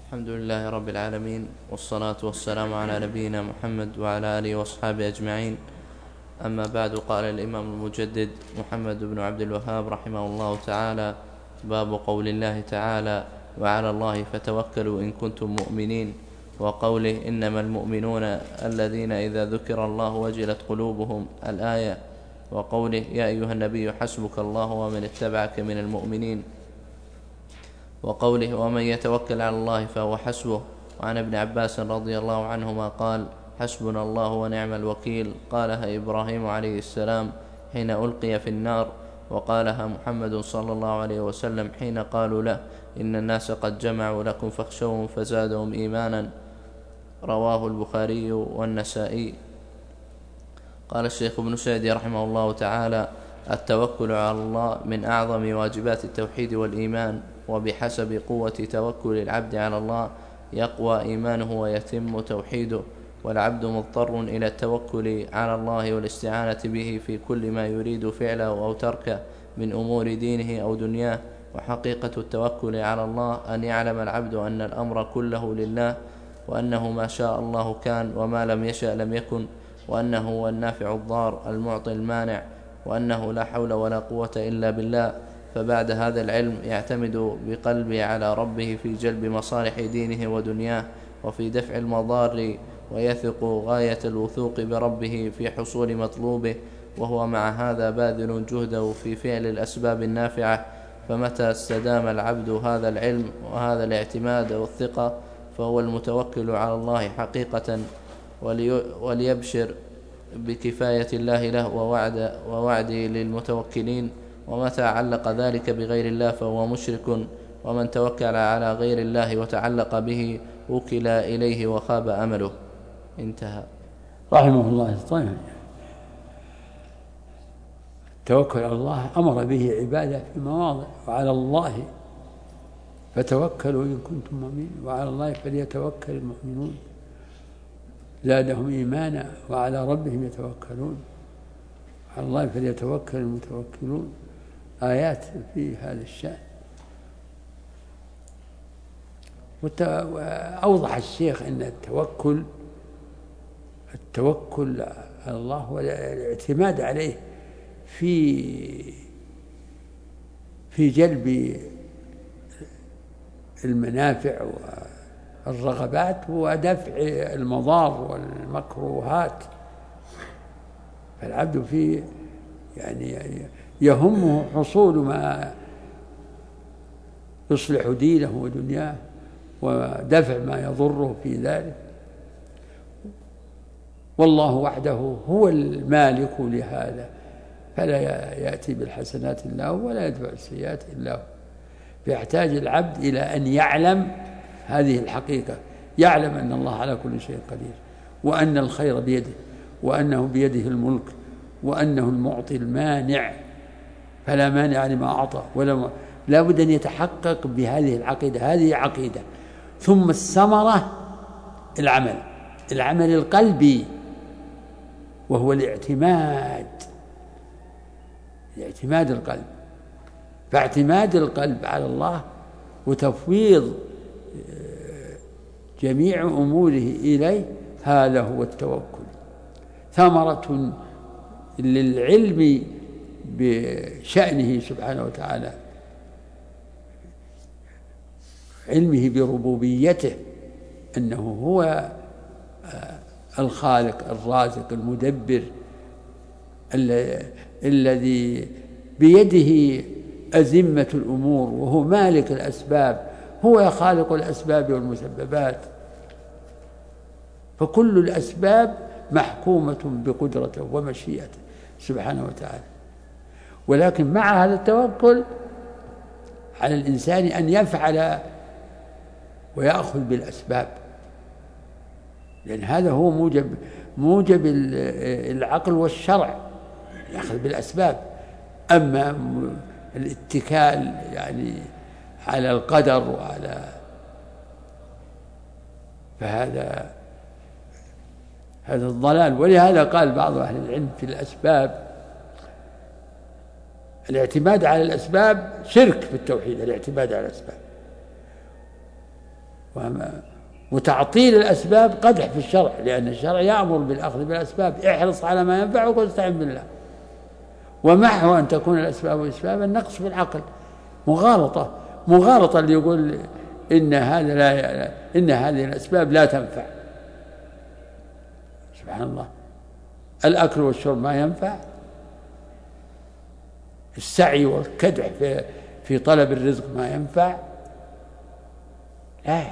الحمد لله رب العالمين، والصلاة والسلام على نبينا محمد وعلى آله وأصحابه أجمعين. أما بعد، قال الإمام المجدد محمد بن عبد الوهاب رحمه الله تعالى: باب قول الله تعالى: وعلى الله فتوكلوا إن كنتم مؤمنين، وقوله: إنما المؤمنون الذين إذا ذكر الله وجلت قلوبهم، الآية، وقوله: يا أيها النبي حسبك الله ومن اتبعك من المؤمنين، وقوله: ومن يتوكل على الله فهو حسبه. وعن ابن عباس رضي الله عنهما قال: حسبنا الله ونعم الوكيل، قالها إبراهيم عليه السلام حين ألقي في النار، وقالها محمد صلى الله عليه وسلم حين قالوا له: إن الناس قد جمعوا لكم فاخشوهم فزادهم إيمانا. رواه البخاري والنسائي. قال الشيخ ابن سعدي رحمه الله تعالى: التوكل على الله من أعظم واجبات التوحيد والإيمان، وبحسب قوة توكل العبد على الله يقوى إيمانه ويتم توحيده، والعبد مضطر إلى التوكل على الله والاستعانة به في كل ما يريد فعله أو تركه من أمور دينه أو دنياه. وحقيقة التوكل على الله أن يعلم العبد أن الأمر كله لله، وأنه ما شاء الله كان وما لم يشأ لم يكن، وأنه هو النافع الضار المعطي المانع، وأنه لا حول ولا قوة إلا بالله. فبعد هذا العلم يعتمد بقلبه على ربه في جلب مصالح دينه ودنياه وفي دفع المضار، ويثق غاية الوثوق بربه في حصول مطلوبه، وهو مع هذا باذل جهده في فعل الأسباب النافعة. فمتى استدام العبد هذا العلم وهذا الاعتماد والثقة فهو المتوكل على الله حقيقة، وليبشر بكفاية الله له ووعده للمتوكلين. ومتى علق ذلك بغير الله فهو مشرك، ومن توكل على غير الله وتعلق به وكل إليه وخاب أمله. انتهى. رحمه الله. طيب، التوكل على الله أمر به عبادة في مواضع: وعلى الله فتوكلوا إن كنتم مؤمنين، وعلى الله فليتوكل المؤمنون، زادهم إيمانا، وعلى ربهم يتوكلون، وعلى الله فليتوكل المتوكلون. آيات في هذا الشأن. وأوضح الشيخ أن التوكل على الله والاعتماد عليه في جلب المنافع والرغبات ودفع المضار والمكروهات. فالعبد يهمه حصول ما يصلح دينه ودنياه، ودفع ما يضره في ذلك. والله وحده هو المالك لهذا، فلا يأتي بالحسنات إلا هو ولا يدفع السيئات إلا هو. فيحتاج العبد إلى أن يعلم هذه الحقيقة، يعلم أن الله على كل شيء قدير، وأن الخير بيده، وأنه بيده الملك، وأنه المعطي المانع، فلا مانع لما أعطى لا بد أن يتحقق بهذه العقيدة. هذه عقيدة. ثم الثمرة العمل القلبي، وهو الاعتماد القلب. فاعتماد القلب على الله وتفويض جميع أموره إليه، هذا هو التوكل. ثمرة للعلم بشأنه سبحانه وتعالى، علمه بربوبيته، أنه هو الخالق الرازق المدبر الذي بيده أزمة الأمور، وهو مالك الأسباب، هو خالق الأسباب والمسببات. فكل الأسباب محكومة بقدرته ومشيئته سبحانه وتعالى. ولكن مع هذا التوكل على الإنسان أن يفعل ويأخذ بالأسباب، لأن هذا هو موجب العقل والشرع، يأخذ بالأسباب. أما الاتكال على القدر فهذا الضلال. ولهذا قال بعض أهل العلم في الأسباب: الاعتماد على الأسباب شرك في التوحيد، الاعتماد على الأسباب. وتعطيل الأسباب قدح في الشرع، لأن الشرع يأمر بالأخذ بالأسباب، احرص على ما ينفعك واستعن بالله. ومحو أن تكون الأسباب أسبابا النقص في العقل، مغالطة اللي يقول إن هذه الأسباب لا تنفع. سبحان الله، الأكل والشرب ما ينفع، السعي والكدح في طلب الرزق ما ينفع. لا،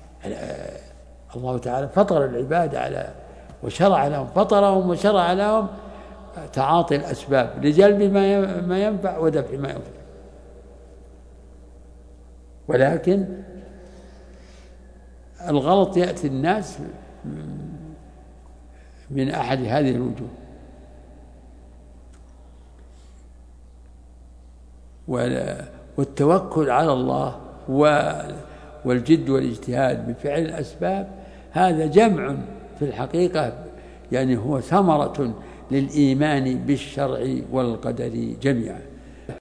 الله تعالى فطر العباد على وشرع لهم، فطرهم وشرع لهم تعاطي الأسباب لجلب ما ينفع ودفع ما ينفع. ولكن الغلط يأتي الناس من أحد هذه الوجوه، والتوكل على الله والجد والاجتهاد بفعل الأسباب، هذا جمع في الحقيقة، يعني هو ثمرة للإيمان بالشرع والقدر جميعا.